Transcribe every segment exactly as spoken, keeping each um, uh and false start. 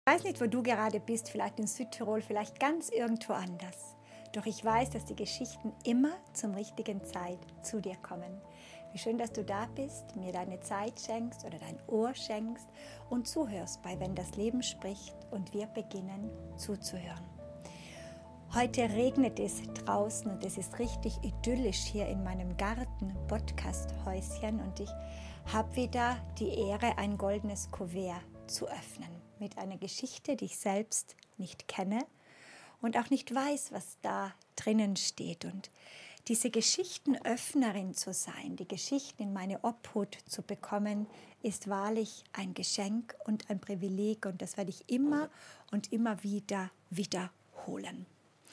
Ich weiß nicht, wo du gerade bist, vielleicht in Südtirol, vielleicht ganz irgendwo anders. Doch ich weiß, dass die Geschichten immer zum richtigen Zeit zu dir kommen. Wie schön, dass du da bist, mir deine Zeit schenkst oder dein Ohr schenkst und zuhörst bei Wenn das Leben spricht und wir beginnen zuzuhören. Heute regnet es draußen und es ist richtig idyllisch hier in meinem Garten-Podcast-Häuschen und ich habe wieder die Ehre, ein goldenes Kuvert zu öffnen mit einer Geschichte, die ich selbst nicht kenne und auch nicht weiß, was da drinnen steht. Und diese Geschichtenöffnerin zu sein, die Geschichten in meine Obhut zu bekommen, ist wahrlich ein Geschenk und ein Privileg und das werde ich immer und immer wieder wiederholen.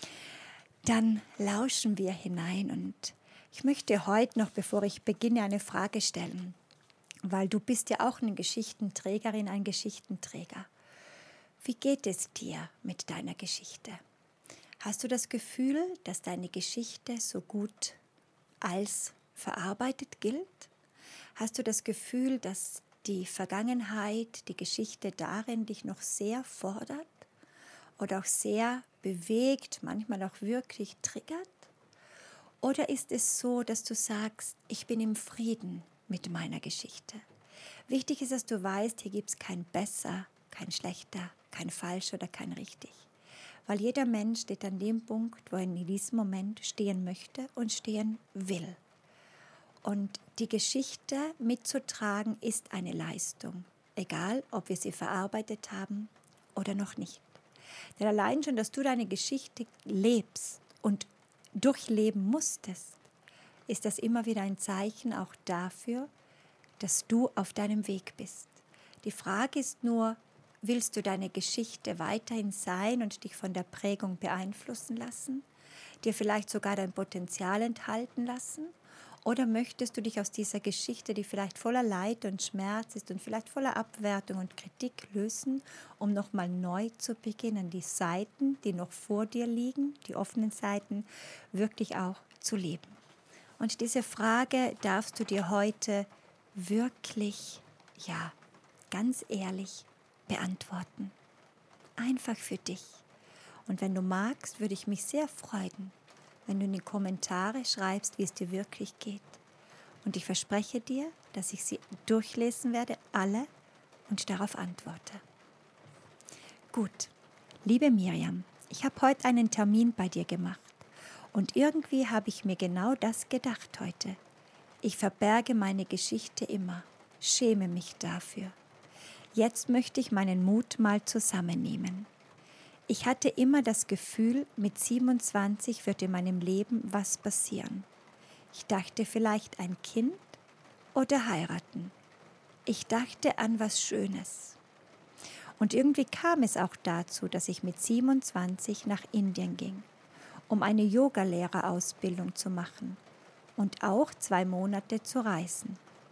Dann lauschen wir hinein und ich möchte heute noch, bevor ich beginne, eine Frage stellen, weil du bist ja auch eine Geschichtenträgerin, ein Geschichtenträger. Wie geht es dir mit deiner Geschichte? Hast du das Gefühl, dass deine Geschichte so gut als verarbeitet gilt? Hast du das Gefühl, dass die Vergangenheit, die Geschichte darin dich noch sehr fordert oder auch sehr bewegt, manchmal auch wirklich triggert? Oder ist es so, dass du sagst, ich bin im Frieden mit meiner Geschichte? Wichtig ist, dass du weißt, hier gibt es kein besser, kein schlechter, kein falsch oder kein richtig. Weil jeder Mensch steht an dem Punkt, wo er in diesem Moment stehen möchte und stehen will. Und die Geschichte mitzutragen ist eine Leistung, egal ob wir sie verarbeitet haben oder noch nicht. Denn allein schon, dass du deine Geschichte lebst und durchleben musstest, ist das immer wieder ein Zeichen auch dafür, dass du auf deinem Weg bist. Die Frage ist nur, willst du deine Geschichte weiterhin sein und dich von der Prägung beeinflussen lassen, dir vielleicht sogar dein Potenzial enthalten lassen? Oder möchtest du dich aus dieser Geschichte, die vielleicht voller Leid und Schmerz ist und vielleicht voller Abwertung und Kritik lösen, um nochmal neu zu beginnen, die Seiten, die noch vor dir liegen, die offenen Seiten, wirklich auch zu leben? Und diese Frage darfst du dir heute wirklich, ja, ganz ehrlich beantworten. Einfach für dich. Und wenn du magst, würde ich mich sehr freuen, wenn du in die Kommentare schreibst, wie es dir wirklich geht. Und ich verspreche dir, dass ich sie durchlesen werde, alle, und darauf antworte. Gut, liebe Miriam, ich habe heute einen Termin bei dir gemacht. Und irgendwie habe ich mir genau das gedacht heute. Ich verberge meine Geschichte immer, schäme mich dafür. Jetzt möchte ich meinen Mut mal zusammennehmen. Ich hatte immer das Gefühl, mit siebenundzwanzig wird in meinem Leben was passieren. Ich dachte vielleicht ein Kind oder heiraten. Ich dachte an was Schönes. Und irgendwie kam es auch dazu, dass ich mit siebenundzwanzig nach Indien ging, um eine Yogalehrerausbildung zu machen und auch zwei Monate zu reisen.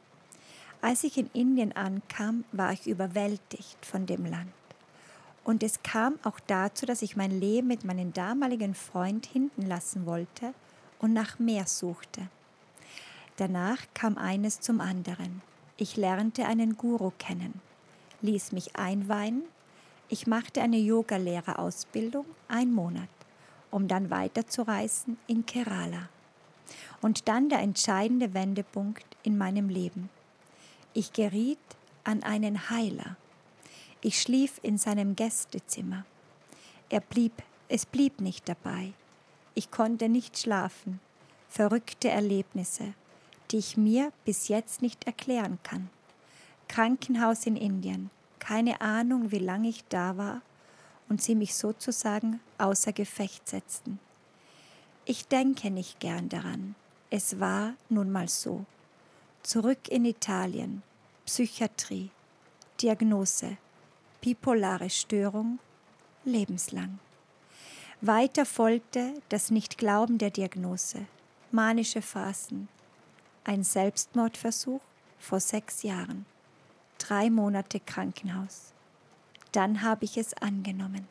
Als ich in Indien ankam, war ich überwältigt von dem Land. Und es kam auch dazu, dass ich mein Leben mit meinem damaligen Freund hinten lassen wollte und nach mehr suchte. Danach kam eines zum anderen. Ich lernte einen Guru kennen, ließ mich einweihen. Ich machte eine Yogalehrerausbildung, einen Monat, um dann weiterzureisen in Kerala. Und dann der entscheidende Wendepunkt in meinem Leben. Ich geriet an einen Heiler. Ich schlief in seinem Gästezimmer. Er blieb, es blieb nicht dabei. Ich konnte nicht schlafen. Verrückte Erlebnisse, die ich mir bis jetzt nicht erklären kann. Krankenhaus in Indien. Keine Ahnung, wie lange ich da war und sie mich sozusagen außer Gefecht setzten. Ich denke nicht gern daran. Es war nun mal so. Zurück in Italien, Psychiatrie, Diagnose, bipolare Störung, lebenslang. Weiter folgte das Nichtglauben der Diagnose, manische Phasen, ein Selbstmordversuch vor sechs Jahren, drei Monate Krankenhaus. Dann habe ich es angenommen.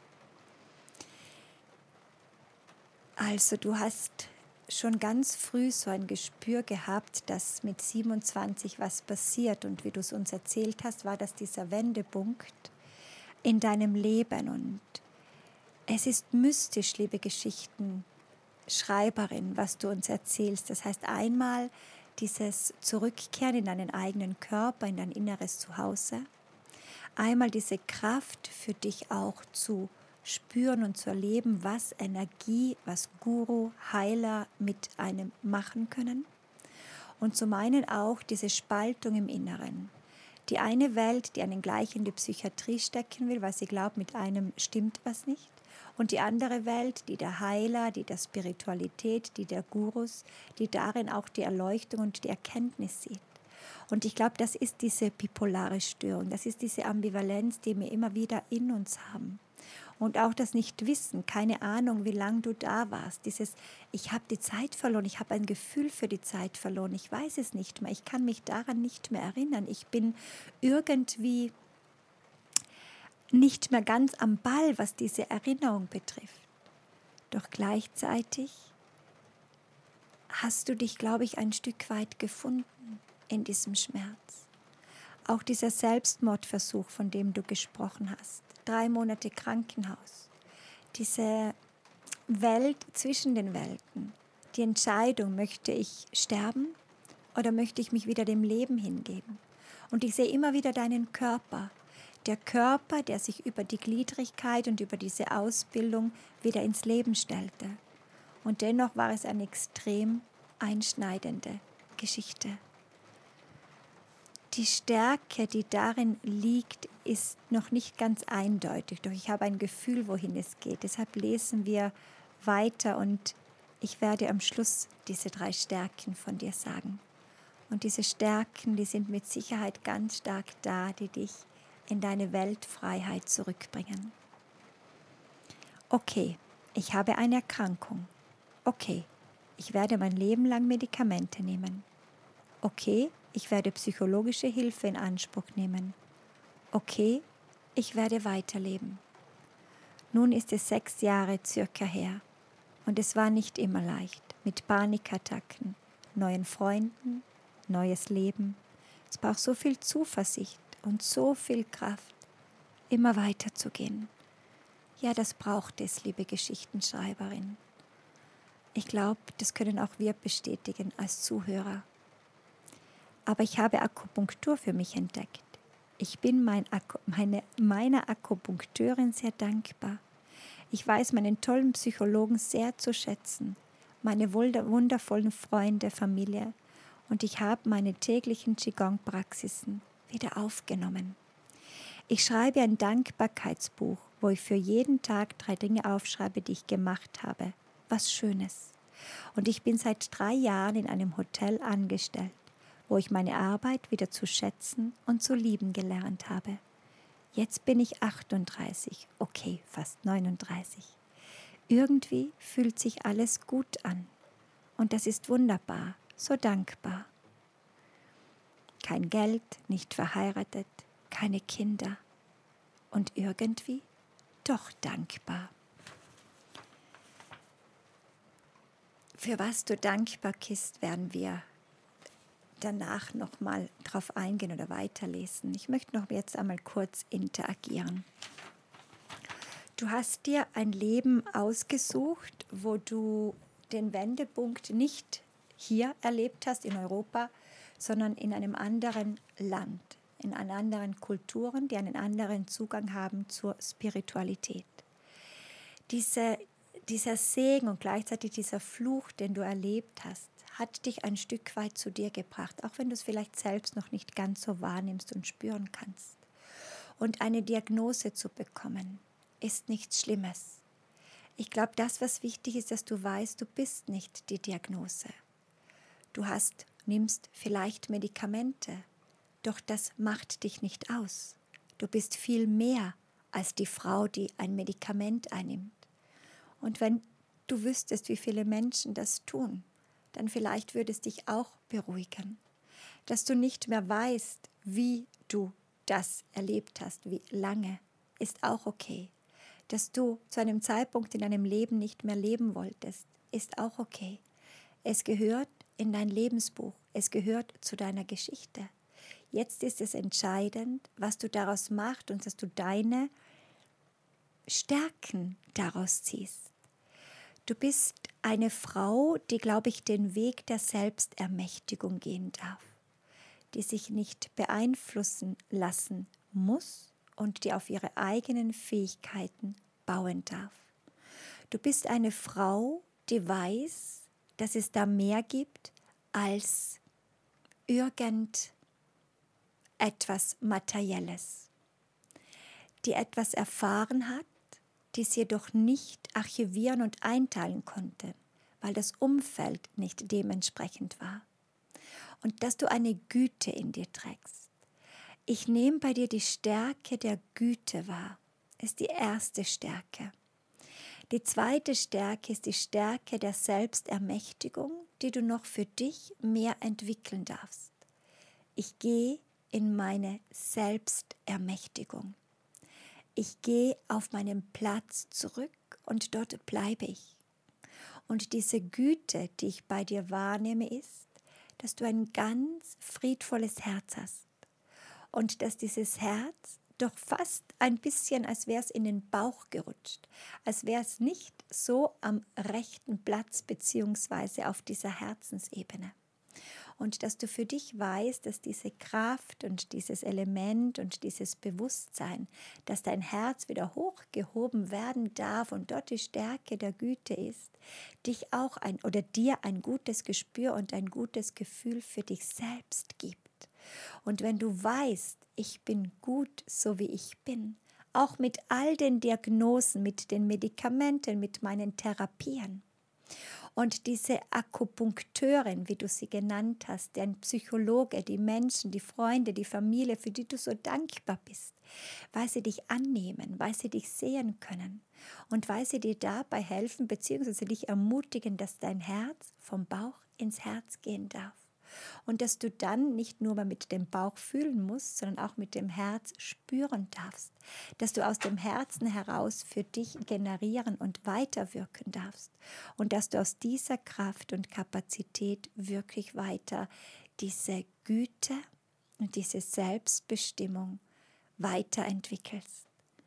Also du hast schon ganz früh so ein Gespür gehabt, dass mit siebenundzwanzig was passiert. Und wie du es uns erzählt hast, war das dieser Wendepunkt, in deinem Leben. Und es ist mystisch, liebe Geschichtenschreiberin, was du uns erzählst. Das heißt einmal dieses Zurückkehren in deinen eigenen Körper, in dein inneres Zuhause. Einmal diese Kraft für dich auch zu spüren und zu erleben, was Energie, was Guru, Heiler mit einem machen können. Und zum einen auch diese Spaltung im Inneren. Die eine Welt, die einen gleich in die Psychiatrie stecken will, weil sie glaubt, mit einem stimmt was nicht. Und die andere Welt, die der Heiler, die der Spiritualität, die der Gurus, die darin auch die Erleuchtung und die Erkenntnis sieht. Und ich glaube, das ist diese bipolare Störung, das ist diese Ambivalenz, die wir immer wieder in uns haben. Und auch das Nichtwissen, keine Ahnung, wie lange du da warst. Dieses, ich habe die Zeit verloren, ich habe ein Gefühl für die Zeit verloren, ich weiß es nicht mehr, ich kann mich daran nicht mehr erinnern. Ich bin irgendwie nicht mehr ganz am Ball, was diese Erinnerung betrifft. Doch gleichzeitig hast du dich, glaube ich, ein Stück weit gefunden in diesem Schmerz. Auch dieser Selbstmordversuch, von dem du gesprochen hast, drei Monate Krankenhaus, diese Welt zwischen den Welten, die Entscheidung, möchte ich sterben oder möchte ich mich wieder dem Leben hingeben? Und ich sehe immer wieder deinen Körper, der Körper, der sich über die Gliedrigkeit und über diese Ausbildung wieder ins Leben stellte. Und dennoch war es eine extrem einschneidende Geschichte. Die Stärke, die darin liegt, ist noch nicht ganz eindeutig, doch ich habe ein Gefühl, wohin es geht. Deshalb lesen wir weiter und ich werde am Schluss diese drei Stärken von dir sagen. Und diese Stärken, die sind mit Sicherheit ganz stark da, die dich in deine Weltfreiheit zurückbringen. Okay, ich habe eine Erkrankung. Okay, ich werde mein Leben lang Medikamente nehmen. Okay, ich werde psychologische Hilfe in Anspruch nehmen. Okay, ich werde weiterleben. Nun ist es sechs Jahre circa her und es war nicht immer leicht, mit Panikattacken, neuen Freunden, neues Leben. Es braucht so viel Zuversicht und so viel Kraft, immer weiterzugehen. Ja, das braucht es, liebe Geschichtenschreiberin. Ich glaube, das können auch wir bestätigen als Zuhörer. Aber ich habe Akupunktur für mich entdeckt. Ich bin mein Akku, meine, meiner Akupunkteurin sehr dankbar. Ich weiß meinen tollen Psychologen sehr zu schätzen, meine wundervollen Freunde, Familie. Und ich habe meine täglichen Qigong-Praxisen wieder aufgenommen. Ich schreibe ein Dankbarkeitsbuch, wo ich für jeden Tag drei Dinge aufschreibe, die ich gemacht habe. Was Schönes. Und ich bin seit drei Jahren in einem Hotel angestellt, wo ich meine Arbeit wieder zu schätzen und zu lieben gelernt habe. Jetzt bin ich achtunddreißig, okay, fast neununddreißig. Irgendwie fühlt sich alles gut an. Und das ist wunderbar, so dankbar. Kein Geld, nicht verheiratet, keine Kinder. Und irgendwie doch dankbar. Für was du dankbar bist, werden wir danach nochmal drauf eingehen oder weiterlesen. Ich möchte noch jetzt einmal kurz interagieren. Du hast dir ein Leben ausgesucht, wo du den Wendepunkt nicht hier erlebt hast, in Europa, sondern in einem anderen Land, in einer anderen Kulturen, die einen anderen Zugang haben zur Spiritualität. Diese, dieser Segen und gleichzeitig dieser Fluch, den du erlebt hast, hat dich ein Stück weit zu dir gebracht, auch wenn du es vielleicht selbst noch nicht ganz so wahrnimmst und spüren kannst. Und eine Diagnose zu bekommen, ist nichts Schlimmes. Ich glaube, das, was wichtig ist, dass du weißt, du bist nicht die Diagnose. Du hast, nimmst vielleicht Medikamente, doch das macht dich nicht aus. Du bist viel mehr als die Frau, die ein Medikament einnimmt. Und wenn du wüsstest, wie viele Menschen das tun, dann vielleicht würde es dich auch beruhigen, dass du nicht mehr weißt, wie du das erlebt hast, wie lange, ist auch okay. Dass du zu einem Zeitpunkt in deinem Leben nicht mehr leben wolltest, ist auch okay. Es gehört in dein Lebensbuch, es gehört zu deiner Geschichte. Jetzt ist es entscheidend, was du daraus machst und dass du deine Stärken daraus ziehst. Du bist eine Frau, die, glaube ich, den Weg der Selbstermächtigung gehen darf, die sich nicht beeinflussen lassen muss und die auf ihre eigenen Fähigkeiten bauen darf. Du bist eine Frau, die weiß, dass es da mehr gibt als irgendetwas Materielles, die etwas erfahren hat, die sie jedoch nicht archivieren und einteilen konnte, weil das Umfeld nicht dementsprechend war. Und dass du eine Güte in dir trägst. Ich nehme bei dir die Stärke der Güte wahr, ist die erste Stärke. Die zweite Stärke ist die Stärke der Selbstermächtigung, die du noch für dich mehr entwickeln darfst. Ich gehe in meine Selbstermächtigung. Ich gehe auf meinen Platz zurück und dort bleibe ich. Und diese Güte, die ich bei dir wahrnehme, ist, dass du ein ganz friedvolles Herz hast und dass dieses Herz doch fast ein bisschen, als wäre es in den Bauch gerutscht, als wäre es nicht so am rechten Platz beziehungsweise auf dieser Herzensebene. Und dass du für dich weißt, dass diese Kraft und dieses Element und dieses Bewusstsein, dass dein Herz wieder hochgehoben werden darf und dort die Stärke der Güte ist, dich auch ein oder dir ein gutes Gespür und ein gutes Gefühl für dich selbst gibt. Und wenn du weißt, ich bin gut, so wie ich bin, auch mit all den Diagnosen, mit den Medikamenten, mit meinen Therapien, und diese Akupunkteurin, wie du sie genannt hast, der Psychologe, die Menschen, die Freunde, die Familie, für die du so dankbar bist, weil sie dich annehmen, weil sie dich sehen können und weil sie dir dabei helfen bzw. dich ermutigen, dass dein Herz vom Bauch ins Herz gehen darf. Und dass du dann nicht nur mal mit dem Bauch fühlen musst, sondern auch mit dem Herz spüren darfst. Dass du aus dem Herzen heraus für dich generieren und weiterwirken darfst. Und dass du aus dieser Kraft und Kapazität wirklich weiter diese Güte und diese Selbstbestimmung weiterentwickelst.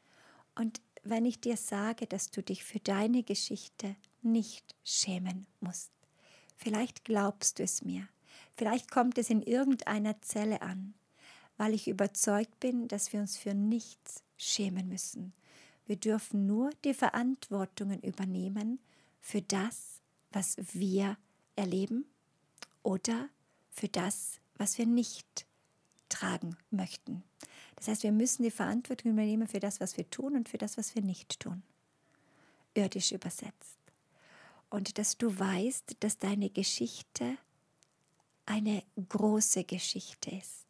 Und wenn ich dir sage, dass du dich für deine Geschichte nicht schämen musst, vielleicht glaubst du es mir. Vielleicht kommt es in irgendeiner Zelle an, weil ich überzeugt bin, dass wir uns für nichts schämen müssen. Wir dürfen nur die Verantwortungen übernehmen für das, was wir erleben oder für das, was wir nicht tragen möchten. Das heißt, wir müssen die Verantwortung übernehmen für das, was wir tun und für das, was wir nicht tun. Irdisch übersetzt. Und dass du weißt, dass deine Geschichte eine große Geschichte ist.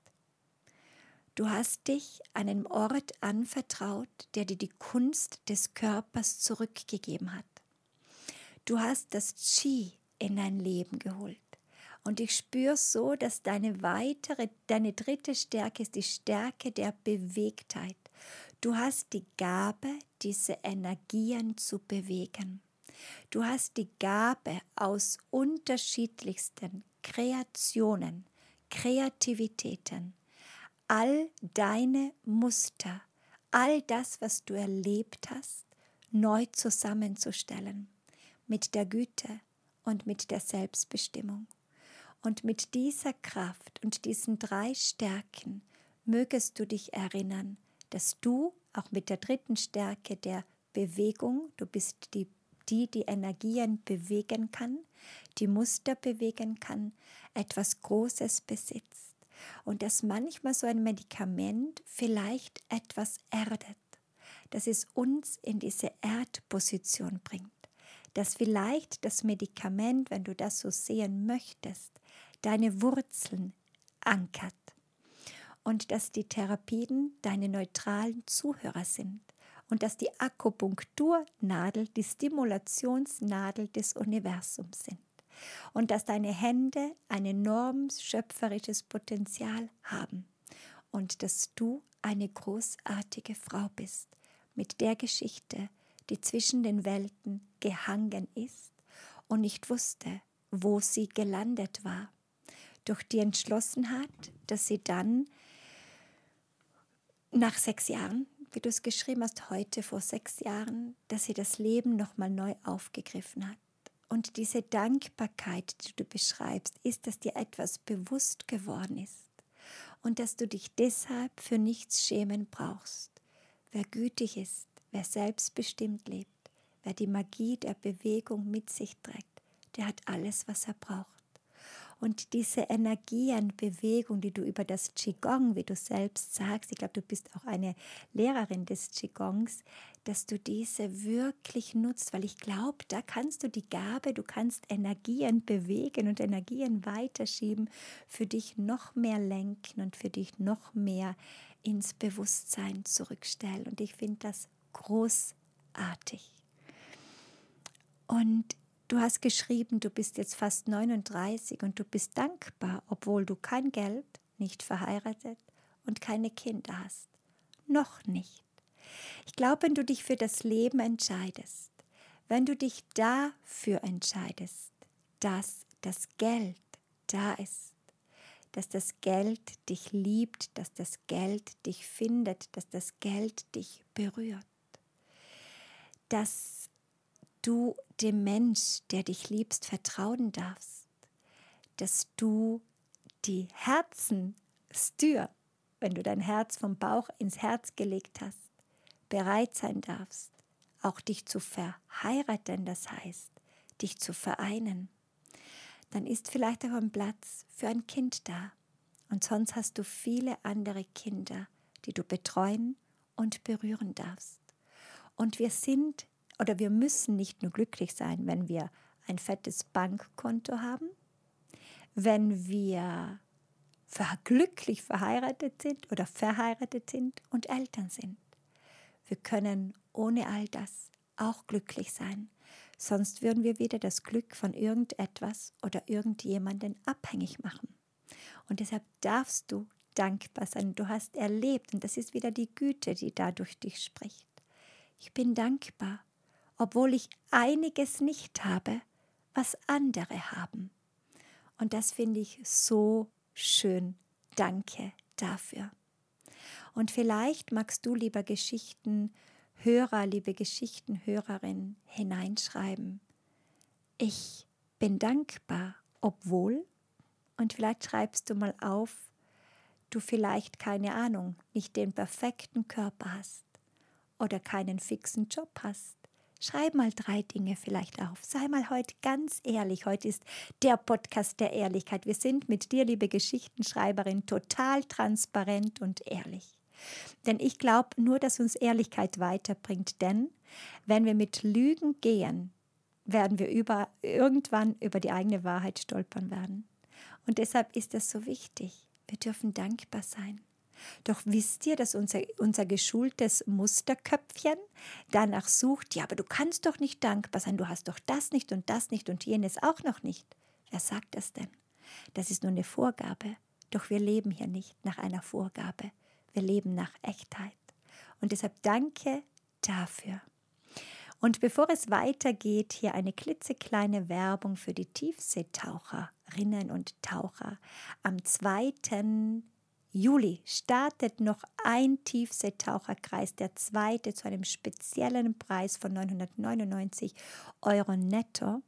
Du hast dich einem Ort anvertraut, der dir die Kunst des Körpers zurückgegeben hat. Du hast das Qi in dein Leben geholt. Und ich spüre so, dass deine weitere, deine dritte Stärke ist die Stärke der Bewegtheit. Du hast die Gabe, diese Energien zu bewegen. Du hast die Gabe, aus unterschiedlichsten Kreationen, Kreativitäten, all deine Muster, all das, was du erlebt hast, neu zusammenzustellen, mit der Güte und mit der Selbstbestimmung. Und mit dieser Kraft und diesen drei Stärken mögest du dich erinnern, dass du auch mit der dritten Stärke der Bewegung, du bist die die die Energien bewegen kann, die Muster bewegen kann, etwas Großes besitzt. Und dass manchmal so ein Medikament vielleicht etwas erdet, dass es uns in diese Erdposition bringt. Dass vielleicht das Medikament, wenn du das so sehen möchtest, deine Wurzeln ankert. Und dass die Therapien deine neutralen Zuhörer sind. Und dass die Akupunkturnadel die Stimulationsnadel des Universums sind. Und dass deine Hände ein enormes schöpferisches Potenzial haben. Und dass du eine großartige Frau bist, mit der Geschichte, die zwischen den Welten gehangen ist und nicht wusste, wo sie gelandet war. Durch die Entschlossenheit, dass sie dann nach sechs Jahren wie du es geschrieben hast heute vor sechs Jahren, dass sie das Leben nochmal neu aufgegriffen hat. Und diese Dankbarkeit, die du beschreibst, ist, dass dir etwas bewusst geworden ist und dass du dich deshalb für nichts schämen brauchst. Wer gütig ist, wer selbstbestimmt lebt, wer die Magie der Bewegung mit sich trägt, der hat alles, was er braucht. Und diese Energie an Bewegung, die du über das Qigong, wie du selbst sagst, ich glaube, du bist auch eine Lehrerin des Qigongs, dass du diese wirklich nutzt, weil ich glaube, da kannst du die Gabe, du kannst Energien bewegen und Energien weiterschieben, für dich noch mehr lenken und für dich noch mehr ins Bewusstsein zurückstellen. Und ich finde das großartig. Und du hast geschrieben, du bist jetzt fast neununddreißig und du bist dankbar, obwohl du kein Geld, nicht verheiratet und keine Kinder hast. Noch nicht. Ich glaube, wenn du dich für das Leben entscheidest, wenn du dich dafür entscheidest, dass das Geld da ist, dass das Geld dich liebt, dass das Geld dich findet, dass das Geld dich berührt, dass du dem Mensch, der dich liebst, vertrauen darfst, dass du die Herzenstür, wenn du dein Herz vom Bauch ins Herz gelegt hast, bereit sein darfst, auch dich zu verheiraten, das heißt, dich zu vereinen, dann ist vielleicht auch ein Platz für ein Kind da. Und sonst hast du viele andere Kinder, die du betreuen und berühren darfst. Und wir sind Oder wir müssen nicht nur glücklich sein, wenn wir ein fettes Bankkonto haben, wenn wir glücklich verheiratet sind oder verheiratet sind und Eltern sind. Wir können ohne all das auch glücklich sein, sonst würden wir wieder das Glück von irgendetwas oder irgendjemanden abhängig machen. Und deshalb darfst du dankbar sein. Du hast erlebt, und das ist wieder die Güte, die da durch dich spricht. Ich bin dankbar, obwohl ich einiges nicht habe, was andere haben. Und das finde ich so schön. Danke dafür. Und vielleicht magst du, lieber Geschichtenhörer, liebe Geschichtenhörerin, hineinschreiben: Ich bin dankbar, obwohl, und vielleicht schreibst du mal auf, du vielleicht, keine Ahnung, nicht den perfekten Körper hast oder keinen fixen Job hast. Schreib mal drei Dinge vielleicht auf. Sei mal heute ganz ehrlich. Heute ist der Podcast der Ehrlichkeit. Wir sind mit dir, liebe Geschichtenschreiberin, total transparent und ehrlich. Denn ich glaube nur, dass uns Ehrlichkeit weiterbringt. Denn wenn wir mit Lügen gehen, werden wir über, irgendwann über die eigene Wahrheit stolpern werden. Und deshalb ist es so wichtig. Wir dürfen dankbar sein. Doch wisst ihr, dass unser, unser geschultes Musterköpfchen danach sucht, ja, aber du kannst doch nicht dankbar sein, du hast doch das nicht und das nicht und jenes auch noch nicht. Wer sagt das denn? Das ist nur eine Vorgabe. Doch wir leben hier nicht nach einer Vorgabe. Wir leben nach Echtheit. Und deshalb danke dafür. Und bevor es weitergeht, hier eine klitzekleine Werbung für die Tiefseetaucherinnen und Taucher. Am zweiten Juli startet noch ein Tiefseetaucherkreis, der zweite, zu einem speziellen Preis von neunhundertneunundneunzig Euro netto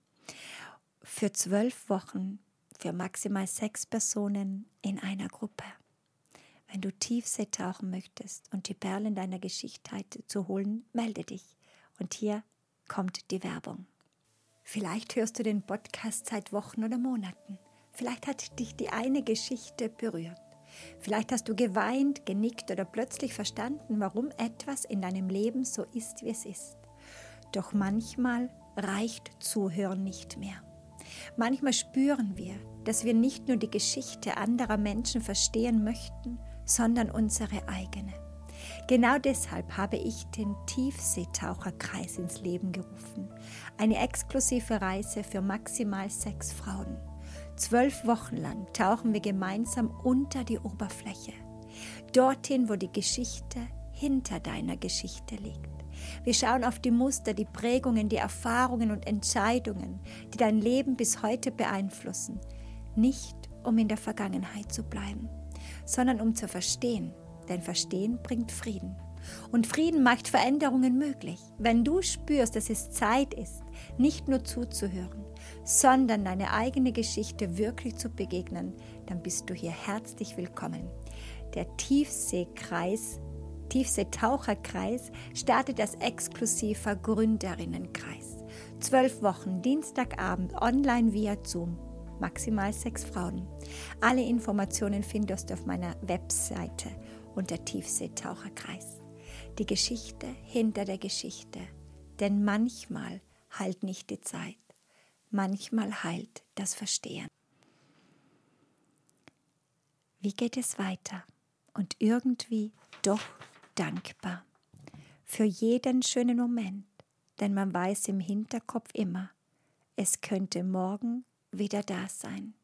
für zwölf Wochen für maximal sechs Personen in einer Gruppe. Wenn du Tiefsee tauchen möchtest und die Perlen deiner Geschichte zu holen, melde dich. Und hier kommt die Werbung. Vielleicht hörst du den Podcast seit Wochen oder Monaten. Vielleicht hat dich die eine Geschichte berührt. Vielleicht hast du geweint, genickt oder plötzlich verstanden, warum etwas in deinem Leben so ist, wie es ist. Doch manchmal reicht Zuhören nicht mehr. Manchmal spüren wir, dass wir nicht nur die Geschichte anderer Menschen verstehen möchten, sondern unsere eigene. Genau deshalb habe ich den Tiefseetaucherkreis ins Leben gerufen. Eine exklusive Reise für maximal sechs Frauen. Zwölf Wochen lang tauchen wir gemeinsam unter die Oberfläche. Dorthin, wo die Geschichte hinter deiner Geschichte liegt. Wir schauen auf die Muster, die Prägungen, die Erfahrungen und Entscheidungen, die dein Leben bis heute beeinflussen. Nicht, um in der Vergangenheit zu bleiben, sondern um zu verstehen. Denn Verstehen bringt Frieden. Und Frieden macht Veränderungen möglich. Wenn du spürst, dass es Zeit ist, nicht nur zuzuhören, sondern deine eigene Geschichte wirklich zu begegnen, dann bist du hier herzlich willkommen. Der Tiefseekreis, Tiefseetaucherkreis startet als exklusiver Gründerinnenkreis. Zwölf Wochen, Dienstagabend, online via Zoom. Maximal sechs Frauen. Alle Informationen findest du auf meiner Webseite unter Tiefseetaucherkreis. Die Geschichte hinter der Geschichte. Denn manchmal heilt nicht die Zeit. Manchmal heilt das Verstehen. Wie geht es weiter? Und irgendwie doch dankbar. Für jeden schönen Moment. Denn man weiß im Hinterkopf immer, es könnte morgen wieder da sein.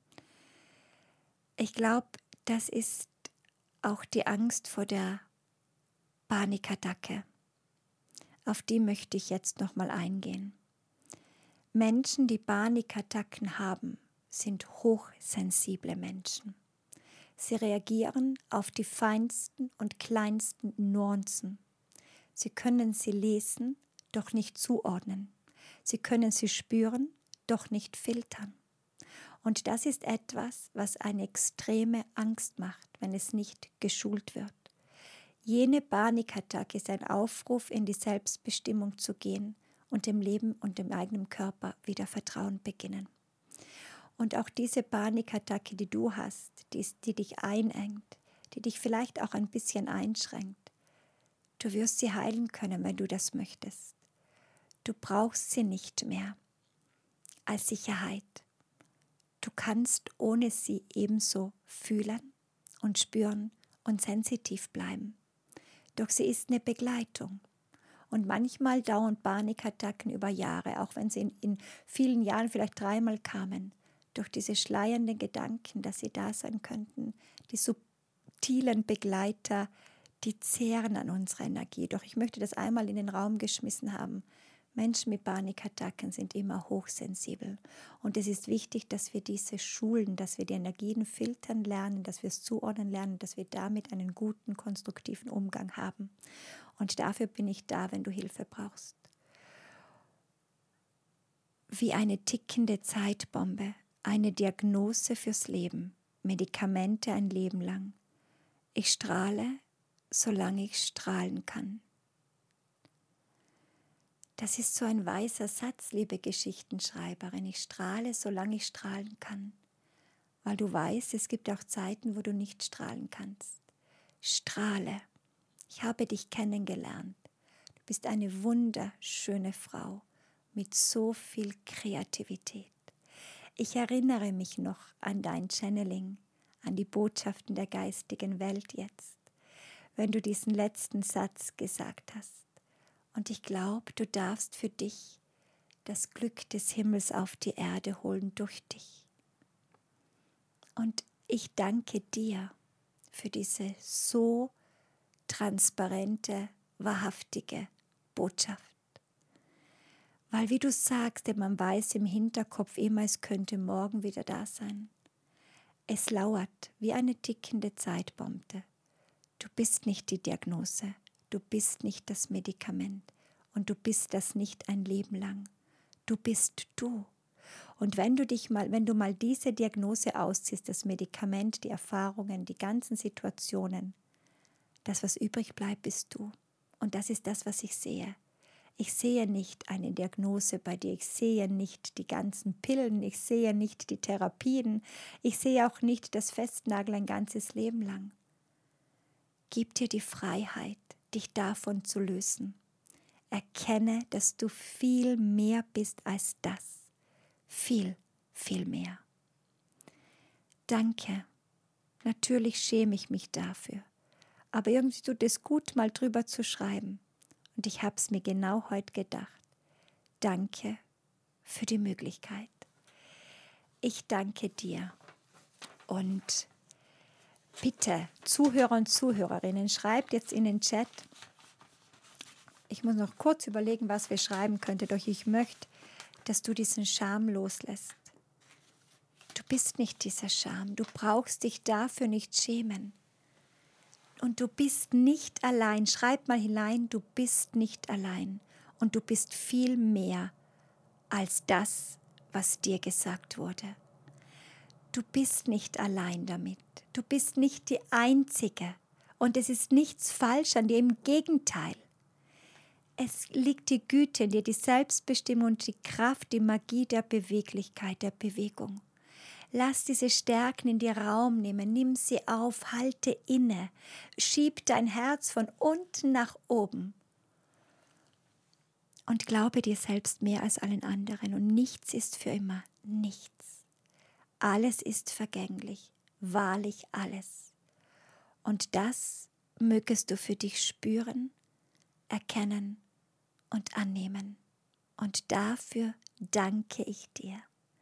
Ich glaube, das ist auch die Angst vor der Panikattacke. Auf die möchte ich jetzt nochmal eingehen. Menschen, die Panikattacken haben, sind hochsensible Menschen. Sie reagieren auf die feinsten und kleinsten Nuancen. Sie können sie lesen, doch nicht zuordnen. Sie können sie spüren, doch nicht filtern. Und das ist etwas, was eine extreme Angst macht, wenn es nicht geschult wird. Jene Panikattacke ist ein Aufruf, in die Selbstbestimmung zu gehen und dem Leben und dem eigenen Körper wieder Vertrauen beginnen. Und auch diese Panikattacke, die du hast, die, die dich einengt, die dich vielleicht auch ein bisschen einschränkt, du wirst sie heilen können, wenn du das möchtest. Du brauchst sie nicht mehr als Sicherheit. Du kannst ohne sie ebenso fühlen und spüren und sensitiv bleiben. Doch sie ist eine Begleitung. Und manchmal dauern Panikattacken über Jahre, auch wenn sie in, in vielen Jahren vielleicht dreimal kamen. Durch diese schleiernden Gedanken, dass sie da sein könnten, die subtilen Begleiter, die zehren an unserer Energie. Doch ich möchte das einmal in den Raum geschmissen haben. Menschen mit Panikattacken sind immer hochsensibel. Und es ist wichtig, dass wir diese schulen, dass wir die Energien filtern lernen, dass wir es zuordnen lernen, dass wir damit einen guten, konstruktiven Umgang haben. Und dafür bin ich da, wenn du Hilfe brauchst. Wie eine tickende Zeitbombe, eine Diagnose fürs Leben, Medikamente ein Leben lang. Ich strahle, solange ich strahlen kann. Das ist so ein weiser Satz, liebe Geschichtenschreiberin. Ich strahle, solange ich strahlen kann. Weil du weißt, es gibt auch Zeiten, wo du nicht strahlen kannst. Strahle. Ich habe dich kennengelernt. Du bist eine wunderschöne Frau mit so viel Kreativität. Ich erinnere mich noch an dein Channeling, an die Botschaften der geistigen Welt jetzt, wenn du diesen letzten Satz gesagt hast. Und ich glaube, du darfst für dich das Glück des Himmels auf die Erde holen durch dich. Und ich danke dir für diese so transparente, wahrhaftige Botschaft. Weil wie du sagst, man weiß im Hinterkopf immer, es könnte morgen wieder da sein. Es lauert wie eine tickende Zeitbombe. Du bist nicht die Diagnose. Du bist nicht das Medikament und du bist das nicht ein Leben lang. Du bist du. Und wenn du dich mal, wenn du mal diese Diagnose ausziehst, das Medikament, die Erfahrungen, die ganzen Situationen, das, was übrig bleibt, bist du. Und das ist das, was ich sehe. Ich sehe nicht eine Diagnose bei dir, ich sehe nicht die ganzen Pillen, ich sehe nicht die Therapien, ich sehe auch nicht das Festnageln ein ganzes Leben lang. Gib dir die Freiheit, dich davon zu lösen. Erkenne, dass du viel mehr bist als das. Viel, viel mehr. Danke. Natürlich schäme ich mich dafür. Aber irgendwie tut es gut, mal drüber zu schreiben. Und ich habe es mir genau heute gedacht. Danke für die Möglichkeit. Ich danke dir. Und bitte, Zuhörer und Zuhörerinnen, schreibt jetzt in den Chat. Ich muss noch kurz überlegen, was wir schreiben könnten, doch ich möchte, dass du diesen Scham loslässt. Du bist nicht dieser Scham. Du brauchst dich dafür nicht schämen. Und du bist nicht allein. Schreib mal hinein, du bist nicht allein. Und du bist viel mehr als das, was dir gesagt wurde. Du bist nicht allein damit. Du bist nicht die Einzige. Und es ist nichts falsch an dir, im Gegenteil. Es liegt die Güte in dir, die Selbstbestimmung und die Kraft, die Magie der Beweglichkeit, der Bewegung. Lass diese Stärken in dir Raum nehmen, nimm sie auf, halte inne, schieb dein Herz von unten nach oben und glaube dir selbst mehr als allen anderen. Und nichts ist für immer, nichts. Alles ist vergänglich, wahrlich alles. Und das mögest du für dich spüren, erkennen und annehmen. Und dafür danke ich dir.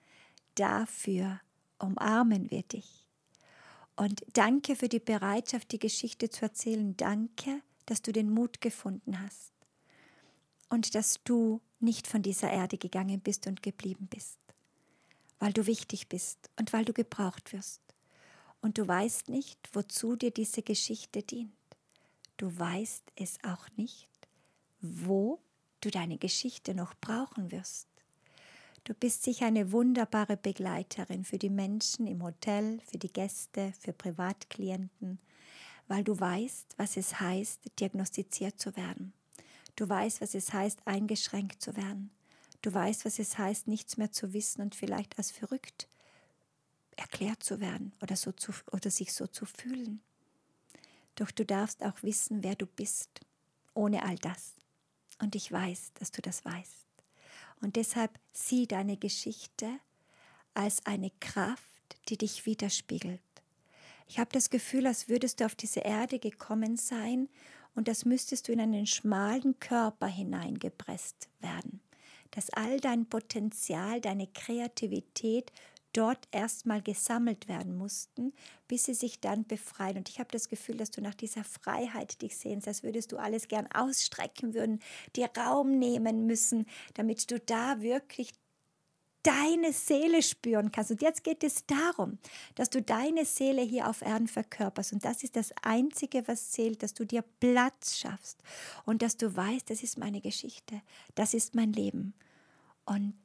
Dafür umarmen wir dich. Und danke für die Bereitschaft, die Geschichte zu erzählen. Danke, dass du den Mut gefunden hast. Und dass du nicht von dieser Erde gegangen bist und geblieben bist. Weil du wichtig bist und weil du gebraucht wirst. Und du weißt nicht, wozu dir diese Geschichte dient. Du weißt es auch nicht, wo du deine Geschichte noch brauchen wirst. Du bist sicher eine wunderbare Begleiterin für die Menschen im Hotel, für die Gäste, für Privatklienten, weil du weißt, was es heißt, diagnostiziert zu werden. Du weißt, was es heißt, eingeschränkt zu werden. Du weißt, was es heißt, nichts mehr zu wissen und vielleicht als verrückt erklärt zu werden oder, so zu, oder sich so zu fühlen. Doch du darfst auch wissen, wer du bist, ohne all das. Und ich weiß, dass du das weißt. Und deshalb sieh deine Geschichte als eine Kraft, die dich widerspiegelt. Ich habe das Gefühl, als würdest du auf diese Erde gekommen sein und das müsstest du in einen schmalen Körper hineingepresst werden. Dass all dein Potenzial, deine Kreativität dort erstmal gesammelt werden mussten, bis sie sich dann befreien. Und ich habe das Gefühl, dass du nach dieser Freiheit dich sehnst, als würdest du alles gern ausstrecken würden, dir Raum nehmen müssen, damit du da wirklich deine Seele spüren kannst. Und jetzt geht es darum, dass du deine Seele hier auf Erden verkörperst. Und das ist das Einzige, was zählt, dass du dir Platz schaffst und dass du weißt, das ist meine Geschichte, das ist mein Leben und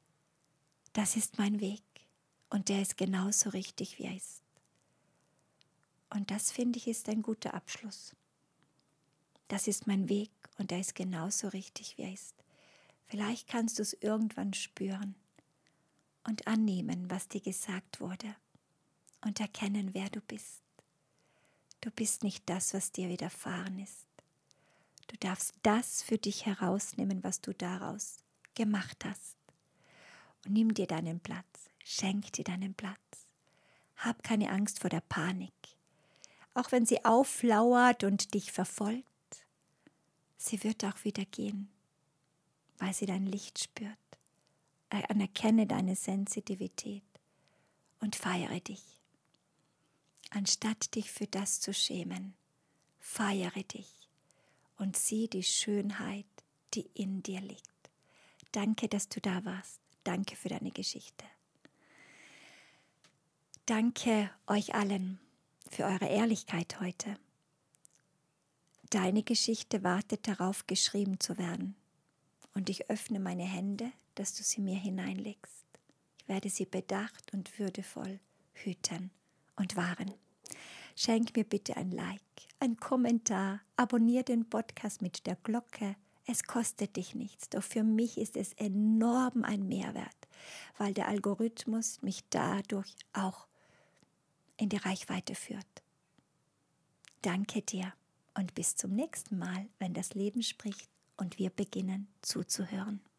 das ist mein Weg. Und der ist genauso richtig, wie er ist. Und das, finde ich, ist ein guter Abschluss. Das ist mein Weg und der ist genauso richtig, wie er ist. Vielleicht kannst du es irgendwann spüren und annehmen, was dir gesagt wurde und erkennen, wer du bist. Du bist nicht das, was dir widerfahren ist. Du darfst das für dich herausnehmen, was du daraus gemacht hast. Und nimm dir deinen Platz. Schenk dir deinen Platz. Hab keine Angst vor der Panik. Auch wenn sie auflauert und dich verfolgt, sie wird auch wieder gehen, weil sie dein Licht spürt. Anerkenne deine Sensitivität und feiere dich. Anstatt dich für das zu schämen, feiere dich und sieh die Schönheit, die in dir liegt. Danke, dass du da warst. Danke für deine Geschichte. Danke euch allen für eure Ehrlichkeit heute. Deine Geschichte wartet darauf, geschrieben zu werden. Und ich öffne meine Hände, dass du sie mir hineinlegst. Ich werde sie bedacht und würdevoll hüten und wahren. Schenk mir bitte ein Like, ein Kommentar, abonniere den Podcast mit der Glocke. Es kostet dich nichts, doch für mich ist es enorm ein Mehrwert, weil der Algorithmus mich dadurch auch in die Reichweite führt. Danke dir und bis zum nächsten Mal, wenn das Leben spricht und wir beginnen zuzuhören.